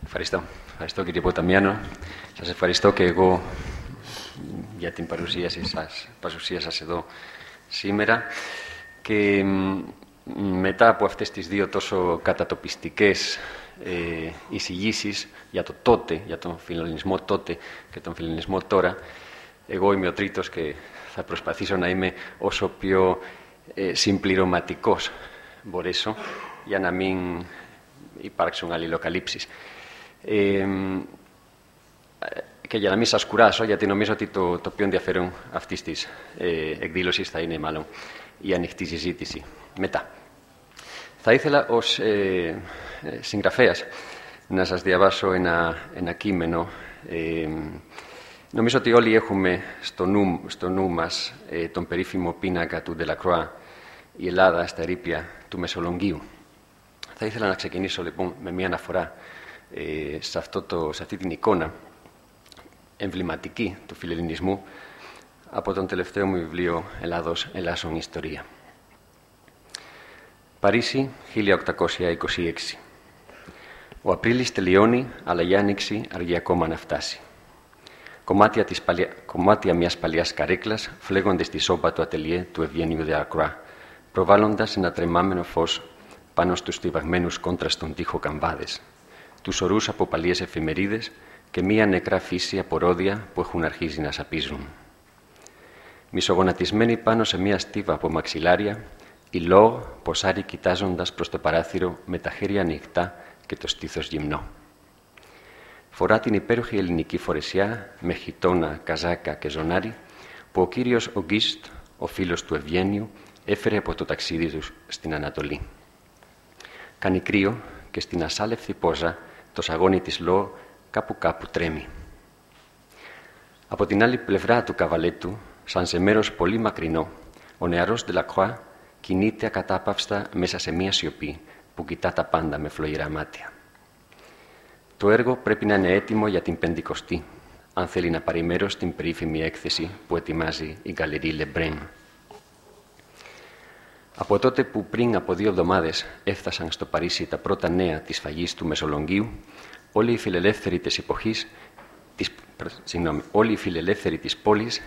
Ευχαριστώ κύριε Ποταμιάνο. Σας ευχαριστώ και εγώ για την παρουσία σας εδώ σήμερα. Και μετά από αυτές τις δύο τόσο κατατοπιστικές εισηγήσεις για το τότε, για τον φιλελληνισμό τότε και τον φιλελληνισμό τώρα, εγώ είμαι ο τρίτος και θα προσπαθήσω να είμαι όσο πιο συμπληρωματικός μπορέσω, για να μην υπάρξουν αλληλοκαλύψεις. Και για να μην σας κουράσω, γιατί νομίζω ότι το πιο ενδιαφέρον αυτής της εκδήλωσης θα είναι μάλλον η ανοιχτή συζήτηση μετά. Θα ήθελα ως συγγραφέας να σας διαβάσω ένα κείμενο. Νομίζω ότι όλοι έχουμε στο νου μας τον περίφημο πίνακα του Delacroix, η Ελλάδα στα ερείπια του Μεσολογγίου. Θα ήθελα να ξεκινήσω λοιπόν με μια αναφορά σε αυτή την εικόνα εμβληματική του φιλελληνισμού από τον τελευταίο μου βιβλίο Ελλάσσον Ιστορία. Παρίσι, 1826. Ο Απρίλης τελειώνει, αλλά η Άνοιξη αργεί ακόμα να φτάσει. Κομμάτια μιας παλιάς καρέκλας φλέγονται στη σόπα του ατελιέ του Ευγένιου Delacroix, προβάλλοντας ένα τρεμάμενο φως πάνω στους στιβαγμένους κόντρα στον τοίχο καμβάδες, τους ορούς από παλιές εφημερίδες και μία νεκρά φύση από ρόδια που έχουν αρχίσει να σαπίζουν. Μισογονατισμένη πάνω σε μία στίβα από μαξιλάρια, η Λόγ ποσάρει κοιτάζοντας προς το παράθυρο με τα χέρια ανοιχτά και το στήθος γυμνό. Φορά την υπέροχη ελληνική φορεσιά με χιτώνα, καζάκα και ζωνάρι που ο κύριος Ογκίστ, ο φίλος του Ευγένιου, έφερε από το ταξίδι του στην Ανατολή. Κάνει κρύο και στην ασάλευτη πόζα το σαγόνι της Λόγ κάπου τρέμει. Από την άλλη πλευρά του καβαλέτου, σαν σε μέρος πολύ μακρινό, ο νεαρός Delacroix κινείται ακατάπαυστα μέσα σε μία σιωπή που κοιτά τα πάντα με φλοϊρά μάτια. Το έργο πρέπει να είναι έτοιμο για την Πεντηκοστή, αν θέλει να πάρει μέρος στην περίφημη έκθεση που ετοιμάζει η Galerie Lebrun. Από τότε που πριν από 2 εβδομάδες έφτασαν στο Παρίσι τα πρώτα νέα της φαγής του Μεσολογγίου, όλοι οι φιλελεύθεροι της πόλης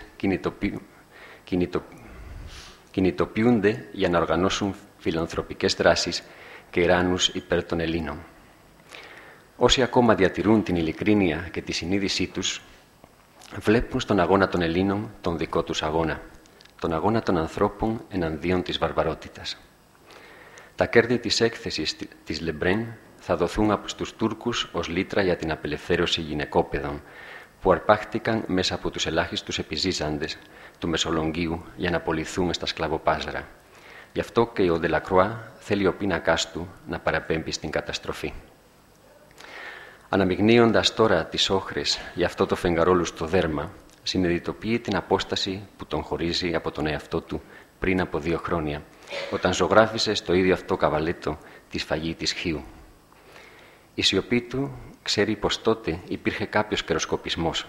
κινητοποιούνται για να οργανώσουν φιλανθρωπικές δράσεις και ηράνους υπέρ των Ελλήνων. Όσοι ακόμα διατηρούν την ειλικρίνεια και τη συνείδησή τους, βλέπουν στον αγώνα των Ελλήνων τον δικό τους αγώνα, τον αγώνα των ανθρώπων εναντίον της βαρβαρότητας. Τα κέρδη της έκθεσης της Lebrun θα δοθούν από στους Τούρκους ως λύτρα για την απελευθέρωση γυναικόπαιδων που αρπάχτηκαν μέσα από τους ελάχιστους επιζήσαντες του Μεσολογγίου για να πωληθούν στα σκλαβοπάζαρα. Γι' αυτό και ο Delacroix θέλει ο πίνακάς του να παραπέμπει στην καταστροφή. Αναμειγνύοντας τώρα τις όχρες για αυτό το φεγγαρόλου στο δέρμα, συνειδητοποιεί την απόσταση που τον χωρίζει από τον εαυτό του πριν από 2 χρόνια, όταν ζωγράφισε στο ίδιο αυτό καβαλέτο τη σφαγή της Χίου. Η σιωπή του ξέρει πως τότε υπήρχε κάποιος καιροσκοπισμός.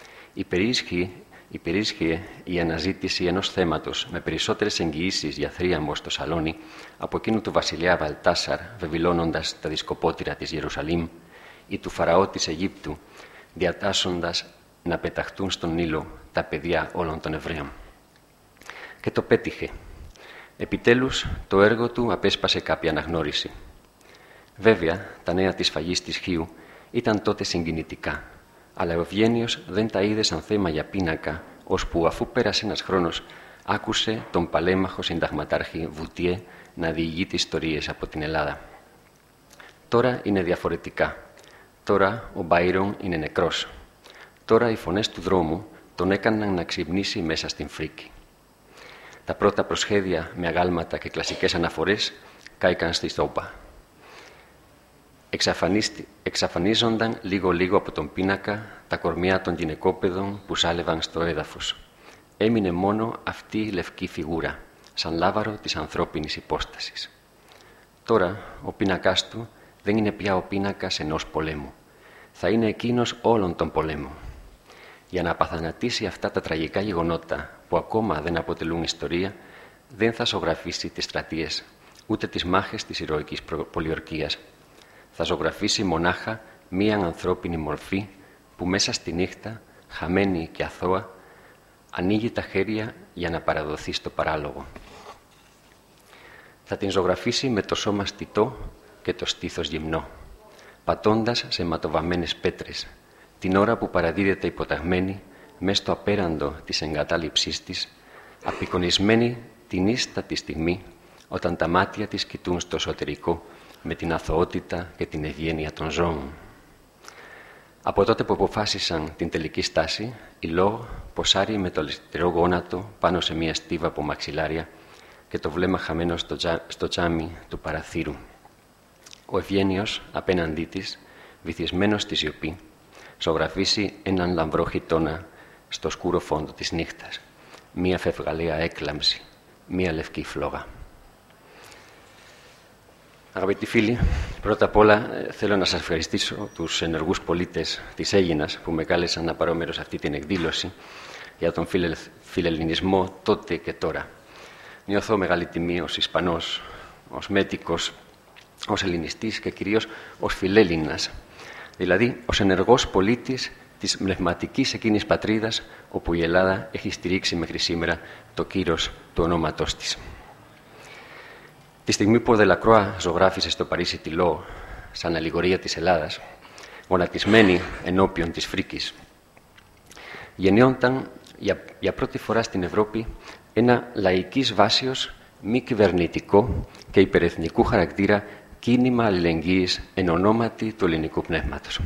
Υπερίσχυε η αναζήτηση ενός θέματος με περισσότερες εγγυήσεις για θρίαμβο στο σαλόνι από εκείνου του βασιλιά Βαλτάσαρ βεβηλώνοντας τα δισκοπότηρα της Ιερουσαλήμ ή του Φαραώ της Αιγύπτου διατάσσοντας να πεταχτούν στον Νείλο τα παιδιά όλων των Εβραίων. Και το πέτυχε. Επιτέλους το έργο του απέσπασε κάποια αναγνώριση. Βέβαια, τα νέα της φαγής της Χίου ήταν τότε συγκινητικά, αλλά ο Ευγένιος δεν τα είδε σαν θέμα για πίνακα, ώσπου αφού πέρασε ένας χρόνος άκουσε τον παλέμαχο συνταγματάρχη Βουτιέ να διηγεί τις ιστορίες από την Ελλάδα. Τώρα είναι διαφορετικά. Τώρα ο Μπάιρον είναι νεκρός. Τώρα οι φωνές του δρόμου τον έκαναν να ξυπνήσει μέσα στην φρίκη. Τα πρώτα προσχέδια με αγάλματα και κλασικές αναφορές κάηκαν στη στόπα. Εξαφανίζονταν λίγο-λίγο από τον πίνακα τα κορμιά των γυναικόπαιδων που σάλευαν στο έδαφος. Έμεινε μόνο αυτή η λευκή φιγούρα, σαν λάβαρο της ανθρώπινης υπόστασης. Τώρα ο πίνακάς του δεν είναι πια ο πίνακας ενός πολέμου. Θα είναι εκείνος όλων των πολέμων. Για να απαθανατήσει αυτά τα τραγικά γεγονότα που ακόμα δεν αποτελούν ιστορία, δεν θα ζωγραφίσει τις στρατείες, ούτε τις μάχες της ηρωικής πολιορκίας. Θα ζωγραφίσει μονάχα μίαν ανθρώπινη μορφή που μέσα στη νύχτα, χαμένη και αθώα, ανοίγει τα χέρια για να παραδοθεί στο παράλογο. Θα την ζωγραφίσει με το σώμα στιτό και το στήθος γυμνό, πατώντας σε ματοβαμμένες πέτρες, την ώρα που παραδίδεται υποταγμένη μες στο απέραντο της εγκατάλειψής της, απεικονισμένη την ίστατη στιγμή, όταν τα μάτια της κοιτούν στο εσωτερικό με την αθωότητα και την ευγένεια των ζώων. Από τότε που αποφάσισαν την τελική στάση, η Λό ποσάρει με το αριστερό γόνατο πάνω σε μια στίβα από μαξιλάρια και το βλέμμα χαμένο στο τζάμι του παραθύρου. Ο Ευγένιος απέναντί της, βυθισμένος στη σιωπή, ζωγραφίσει έναν λαμπρό χιτώνα στο σκούρο φόντο της νύχτας, μία φευγαλαία έκλαμψη, μία λευκή φλόγα. Αγαπητοί φίλοι, πρώτα απ' όλα θέλω να σας ευχαριστήσω τους ενεργούς πολίτες της Αίγινας που με κάλεσαν να πάρω μέρος σε αυτή την εκδήλωση για τον φιλελληνισμό τότε και τώρα. Νιώθω μεγάλη τιμή ως Ισπανός, ως μέτικος, ως Ελληνιστής και κυρίως ως φιλέλληνας, δηλαδή ως ενεργός πολίτης της πνευματικής εκείνης πατρίδας όπου η Ελλάδα έχει στηρίξει μέχρι σήμερα το κύρος του ονόματός της. Τη στιγμή που ο Δελακρόα ζωγράφισε στο Παρίσι τη Λό σαν αλληγορία της Ελλάδας, γονατισμένη ενώπιον της φρίκης, γεννιόταν για πρώτη φορά στην Ευρώπη ένα λαϊκής βάσεως μη κυβερνητικό και υπερεθνικού χαρακτήρα κίνημα αλληλεγγύης εν ονόματι του ελληνικού πνεύματος.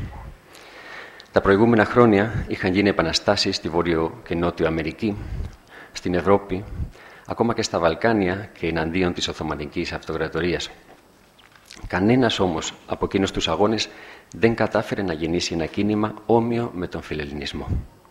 Τα προηγούμενα χρόνια είχαν γίνει επαναστάσεις στη Βόρειο και Νότιο Αμερική, στην Ευρώπη, ακόμα και στα Βαλκάνια και εναντίον της Οθωμανικής Αυτοκρατορίας. Κανένας όμως από εκείνους τους αγώνες δεν κατάφερε να γεννήσει ένα κίνημα όμοιο με τον φιλελληνισμό.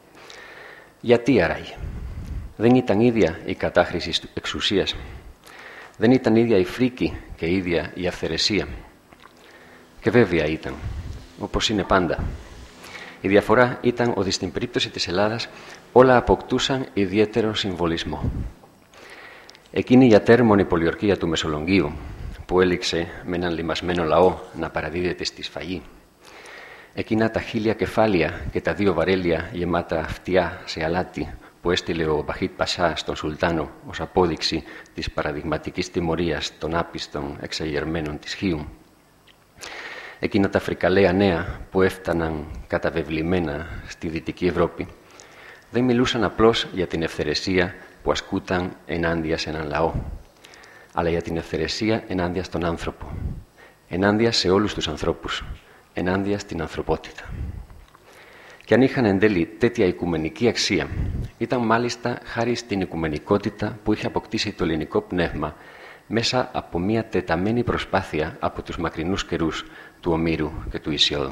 Γιατί άραγε? Δεν ήταν ίδια η κατάχρηση εξουσίας? Δεν ήταν ίδια η φρίκη και ίδια η αυθαιρεσία? Και βέβαια ήταν, όπως είναι πάντα. Η διαφορά ήταν ότι στην περίπτωση της Ελλάδας όλα αποκτούσαν ιδιαίτερο συμβολισμό. Εκείνη η ατέρμονη πολιορκία του Μεσολογγίου που έληξε με έναν λιμασμένο λαό να παραδίδεται στη σφαγή. Εκείνα τα 1000 κεφάλια και τα 2 βαρέλια γεμάτα αυτιά σε αλάτι που έστειλε ο Μπαχίτ Πασά στον Σουλτάνο ως απόδειξη της παραδειγματικής τιμωρίας των άπιστων εξαγερμένων της Χίου. Εκείνα τα φρικαλαία νέα που έφταναν καταβεβλημένα στη Δυτική Ευρώπη δεν μιλούσαν απλώς για την ευθερεσία που ασκούταν ενάντια σε έναν λαό, αλλά για την ευθερεσία ενάντια στον άνθρωπο, ενάντια σε όλους τους ανθρώπους, ενάντια στην ανθρωπότητα. Και αν είχαν εν τέλει τέτοια οικουμενική αξία, ήταν μάλιστα χάρη στην οικουμενικότητα που είχε αποκτήσει το ελληνικό πνεύμα μέσα από μια τεταμένη προσπάθεια από τους μακρινούς καιρούς του Ομήρου και του Ησιώδου.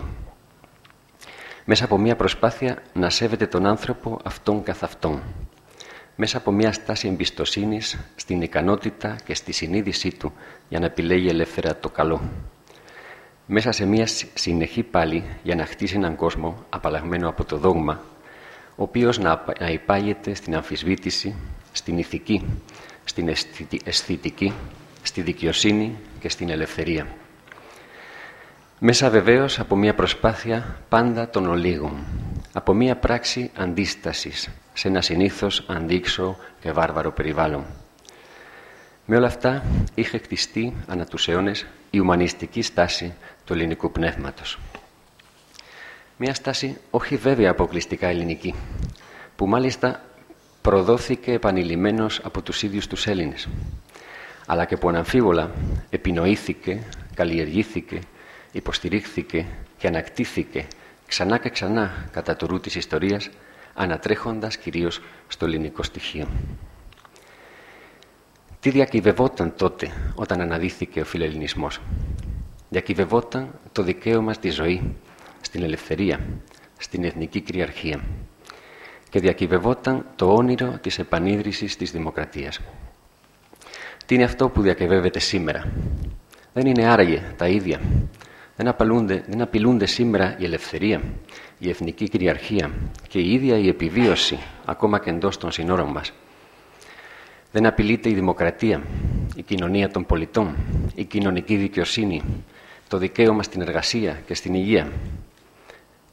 Μέσα από μια προσπάθεια να σέβεται τον άνθρωπο αυτόν καθ' αυτόν. Μέσα από μια στάση εμπιστοσύνης στην ικανότητα και στη συνείδησή του για να επιλέγει ελεύθερα το καλό. Μέσα σε μια συνεχή πάλη για να χτίσει έναν κόσμο απαλλαγμένο από το δόγμα, ο οποίος να υπάγεται στην αμφισβήτηση, στην ηθική, στην αισθητική, στη δικαιοσύνη και στην ελευθερία. Μέσα βεβαίως από μια προσπάθεια πάντα των ολίγων, από μια πράξη αντίστασης σε ένα συνήθως αντίξω και βάρβαρο περιβάλλον. Με όλα αυτά είχε χτιστεί ανά τους αιώνες η ουμανιστική στάση του ελληνικού πνεύματος. Μια στάση όχι βέβαια αποκλειστικά ελληνική, που μάλιστα προδόθηκε επανειλημμένως από τους ίδιους τους Έλληνες, αλλά και που αναμφίβολα επινοήθηκε, καλλιεργήθηκε, υποστηρίχθηκε και ανακτήθηκε ξανά και ξανά κατά το ρου της ιστορίας, ανατρέχοντας κυρίως στο ελληνικό στοιχείο. Τι διακυβευόταν τότε όταν αναδύθηκε ο φιλελληνισμός? Διακυβευόταν το δικαίωμα στη ζωή, στην ελευθερία, στην εθνική κυριαρχία και διακυβευόταν το όνειρο της επανίδρυσης της δημοκρατίας. Τι είναι αυτό που διακυβεύεται σήμερα? Δεν είναι άραγε τα ίδια? Δεν απειλούνται σήμερα η ελευθερία, η εθνική κυριαρχία και η ίδια η επιβίωση ακόμα και εντός των συνόρων μας? Δεν απειλείται η δημοκρατία, η κοινωνία των πολιτών, η κοινωνική δικαιοσύνη, το δικαίωμα στην εργασία και στην υγεία?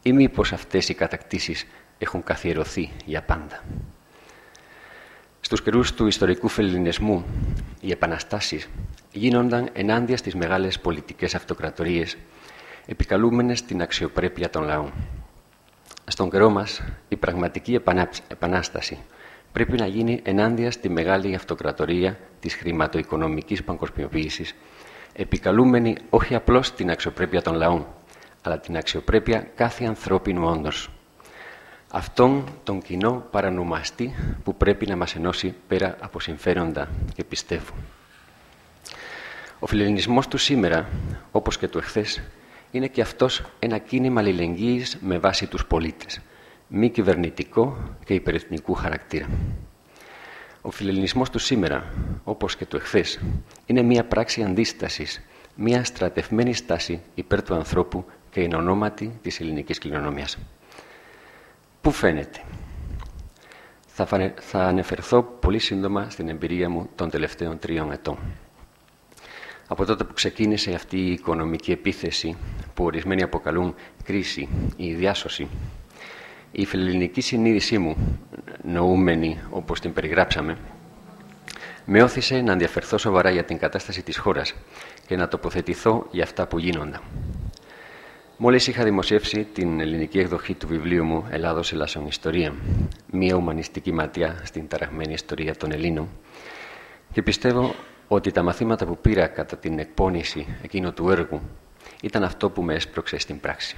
ή μήπως αυτές οι κατακτήσεις έχουν καθιερωθεί για πάντα? Στους καιρούς του ιστορικού φελληνισμού, οι επαναστάσεις γίνονταν ενάντια στις μεγάλες πολιτικές αυτοκρατορίες, επικαλούμενες την αξιοπρέπεια των λαών. Στον καιρό μας, η πραγματική επανάσταση πρέπει να γίνει ενάντια στη μεγάλη αυτοκρατορία της χρηματοοικονομικής παγκοσμιοποίησης, επικαλούμενη όχι απλώς την αξιοπρέπεια των λαών, αλλά την αξιοπρέπεια κάθε ανθρώπινου όντως. Αυτόν τον κοινό παρανομαστή που πρέπει να μας ενώσει πέρα από συμφέροντα και πιστεύω. Ο φιλελληνισμός του σήμερα, όπως και του εχθές, είναι και αυτός ένα κίνημα αλληλεγγύης με βάση τους πολίτες, μη κυβερνητικό και υπερεθνικού χαρακτήρα. Ο φιλελληνισμός του σήμερα, όπως και του εχθές, είναι μια πράξη αντίστασης, μια στρατευμένη στάση υπέρ του ανθρώπου και εν ονόματι της ελληνικής κληρονομιάς. Πού φαίνεται? Θα αναφερθώ πολύ σύντομα στην εμπειρία μου των τελευταίων 3 ετών. Από τότε που ξεκίνησε αυτή η οικονομική επίθεση που ορισμένοι αποκαλούν κρίση ή διάσωση, η φιλελληνική συνείδησή μου, νοούμενη όπως την περιγράψαμε, με όθησε να ενδιαφερθώ σοβαρά για την κατάσταση της χώρας και να τοποθετηθώ για αυτά που γίνονταν. Μόλις είχα δημοσιεύσει την ελληνική εκδοχή του βιβλίου μου «Ελλάδος Ελλάσσον Ιστορία», μια ουμανιστική ματιά στην ταραγμένη ιστορία των Ελλήνων, και πιστεύω ότι τα μαθήματα που πήρα κατά την εκπόνηση εκείνου του έργου ήταν αυτό που με έσπρωξε στην πράξη.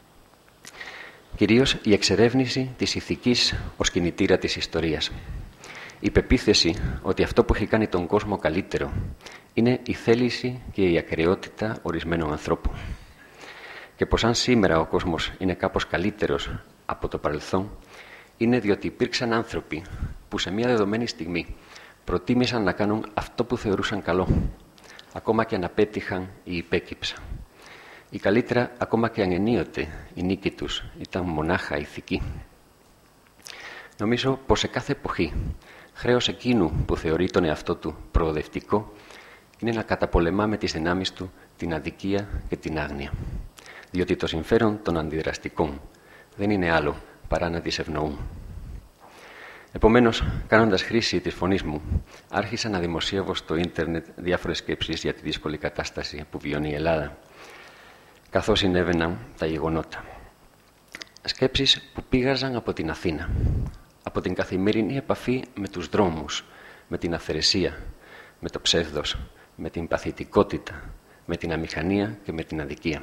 Κυρίως η εξερεύνηση της ηθικής ως κινητήρα της ιστορίας. Η πεποίθηση ότι αυτό που έχει κάνει τον κόσμο καλύτερο είναι η θέληση και η ακεραιότητα ορισμένων ανθρώπων. Και πως αν σήμερα ο κόσμος είναι κάπως καλύτερος από το παρελθόν, είναι διότι υπήρξαν άνθρωποι που σε μια δεδομένη στιγμή προτίμησαν να κάνουν αυτό που θεωρούσαν καλό, ακόμα και αν απέτυχαν ή υπέκυψαν. Ή καλύτερα, ακόμα και αν ενίοτε η νίκη τους ήταν μονάχα ηθική. Νομίζω πως σε κάθε εποχή χρέος εκείνου που θεωρεί τον εαυτό του προοδευτικό είναι να καταπολεμά με τις δυνάμεις του την αδικία και την άγνοια. Διότι το συμφέρον των αντιδραστικών δεν είναι άλλο παρά να τις ευνοούν. Επομένως, κάνοντας χρήση της φωνής μου, άρχισα να δημοσιεύω στο ίντερνετ διάφορες σκέψεις για τη δύσκολη κατάσταση που βιώνει η Ελλάδα, καθώς συνέβαιναν τα γεγονότα. Σκέψεις που πήγαζαν από την Αθήνα, από την καθημερινή επαφή με τους δρόμους, με την αυθαιρεσία, με το ψεύδος, με την παθητικότητα, με την αμηχανία και με την αδικία.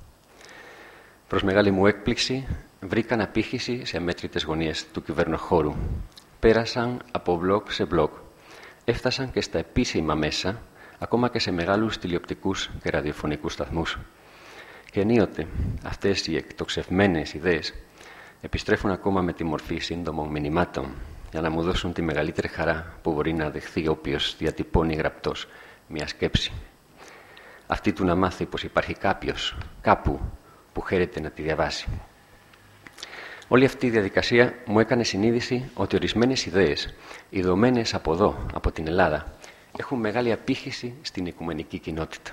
Προς μεγάλη μου έκπληξη, βρήκαν απήχηση σε αμέτρητες γωνίες του κυβερνοχώρου. Πέρασαν από blog σε blog. Έφτασαν και στα επίσημα μέσα, ακόμα και σε μεγάλους τηλεοπτικούς και ραδιοφωνικούς σταθμούς. Και ενίοτε αυτές οι εκτοξευμένες ιδέες επιστρέφουν ακόμα με τη μορφή σύντομων μηνυμάτων για να μου δώσουν τη μεγαλύτερη χαρά που μπορεί να δεχθεί όποιος διατυπώνει γραπτός μια σκέψη. Αυτή του να μάθει πως υπάρχει κάποιος, κάπου, που χαίρεται να τη διαβάσει. Όλη αυτή η διαδικασία μου έκανε συνείδηση ότι ορισμένες ιδέες, ειδωμένες από εδώ, από την Ελλάδα, έχουν μεγάλη απήχηση στην οικουμενική κοινότητα.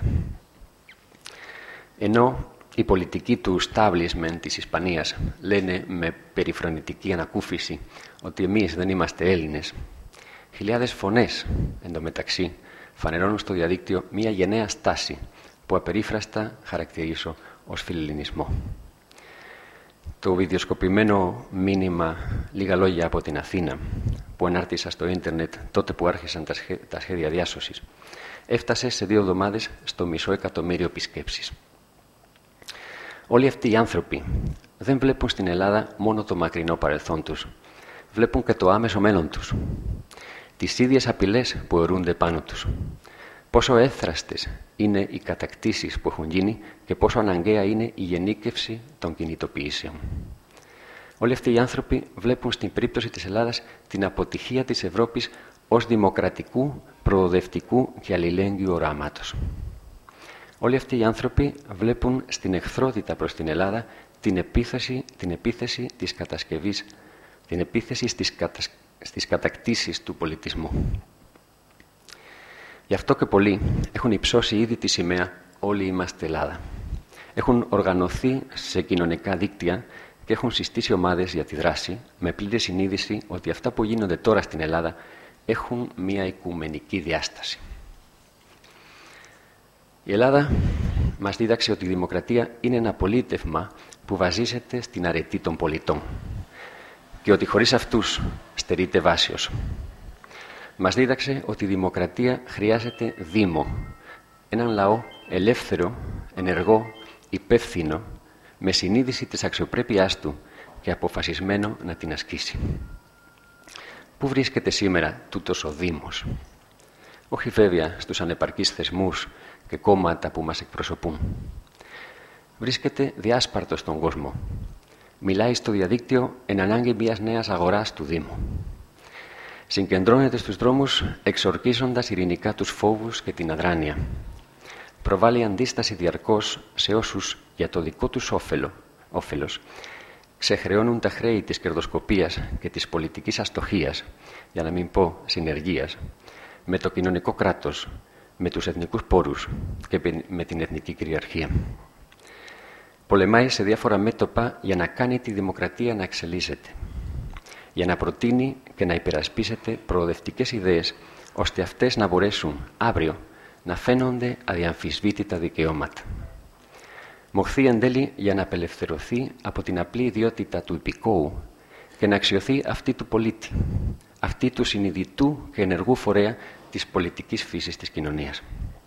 Ενώ οι πολιτικοί του establishment της Ισπανίας λένε με περιφρονητική ανακούφιση ότι εμείς δεν είμαστε Έλληνες, χιλιάδες φωνές εντωμεταξύ φανερώνουν στο διαδίκτυο μια γενναία στάση που απερίφραστα χαρακτηρίζω ως φιλελληνισμό. Το βιντεοσκοπημένο μήνυμα «Λίγα λόγια από την Αθήνα» που ανάρτησα στο ίντερνετ τότε που άρχισαν τα σχέδια διάσωσης έφτασε σε 2 εβδομάδες στο 500.000 επισκέψεις. Όλοι αυτοί οι άνθρωποι δεν βλέπουν στην Ελλάδα μόνο το μακρινό παρελθόν τους. Βλέπουν και το άμεσο μέλλον τους. Τις ίδιες απειλές που ορούνται πάνω τους. Πόσο έθραστες είναι οι κατακτήσεις που έχουν γίνει και πόσο αναγκαία είναι η γενίκευση των κινητοποιήσεων. Όλοι αυτοί οι άνθρωποι βλέπουν στην περίπτωση της Ελλάδας την αποτυχία της Ευρώπης ως δημοκρατικού, προοδευτικού και αλληλέγγυου οράματος. Όλοι αυτοί οι άνθρωποι βλέπουν στην εχθρότητα προς την Ελλάδα την επίθεση της κατασκευής, την επίθεση στις κατακτήσεις του πολιτισμού. Γι' αυτό και πολλοί έχουν υψώσει ήδη τη σημαία «Όλοι είμαστε Ελλάδα». Έχουν οργανωθεί σε κοινωνικά δίκτυα και έχουν συστήσει ομάδες για τη δράση, με πλήρη συνείδηση ότι αυτά που γίνονται τώρα στην Ελλάδα έχουν μια οικουμενική διάσταση. Η Ελλάδα μας δίδαξε ότι η δημοκρατία είναι ένα πολίτευμα που βασίζεται στην αρετή των πολιτών και ότι χωρίς αυτούς στερείται βάσεως. Μας δίδαξε ότι η δημοκρατία χρειάζεται δήμο, έναν λαό ελεύθερο, ενεργό, υπεύθυνο, με συνείδηση της αξιοπρέπειάς του και αποφασισμένο να την ασκήσει. Πού βρίσκεται σήμερα τούτος ο Δήμος? Όχι βέβαια στους ανεπαρκείς θεσμούς και κόμματα που μας εκπροσωπούν. Βρίσκεται διάσπαρτο στον κόσμο. Μιλάει στο διαδίκτυο εν ανάγκη μιας νέας αγοράς του Δήμου. Συγκεντρώνεται στους δρόμους εξορκίζοντας ειρηνικά τους φόβους και την αδράνεια. Προβάλλει αντίσταση διαρκώς σε όσους για το δικό τους όφελος ξεχρεώνουν τα χρέη της κερδοσκοπίας και της πολιτικής αστοχίας, για να μην πω συνεργίας, με το κοινωνικό κράτος, με τους εθνικούς πόρους και με την εθνική κυριαρχία. Πολεμάει σε διάφορα μέτωπα για να κάνει τη δημοκρατία να εξελίσσεται, για να προτείνει και να υπερασπίσεται προοδευτικές ιδέες, ώστε αυτές να μπορέσουν αύριο να φαίνονται αδιαμφισβήτητα δικαιώματα. Μοχθεί εν τέλει για να απελευθερωθεί από την απλή ιδιότητα του υπηκόου και να αξιωθεί αυτή του πολίτη, αυτή του συνειδητού και ενεργού φορέα της πολιτικής φύσης της κοινωνίας.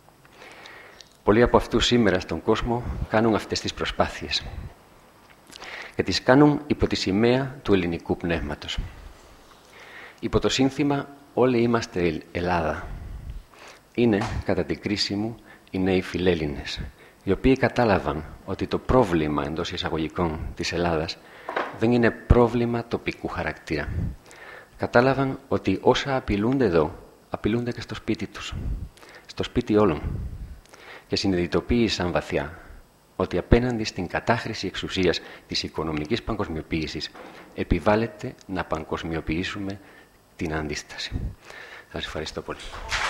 Πολλοί από αυτούς σήμερα στον κόσμο κάνουν αυτές τις προσπάθειες και τις κάνουν υπό τη σημαία του ελληνικού πνεύματος. Υπό το σύνθημα «Όλοι είμαστε Ελλάδα». Είναι, κατά την κρίση μου, οι νέοι φιλέλληνες, οι οποίοι κατάλαβαν ότι το πρόβλημα εντός εισαγωγικών της Ελλάδας δεν είναι πρόβλημα τοπικού χαρακτήρα. Κατάλαβαν ότι όσα απειλούνται εδώ, απειλούνται και στο σπίτι τους, στο σπίτι όλων, και συνειδητοποίησαν βαθιά ότι απέναντι στην κατάχρηση εξουσίας της οικονομικής παγκοσμιοποίησης επιβάλλεται να παγκοσμιοποιήσουμε την αντίσταση. Σας ευχαριστώ πολύ.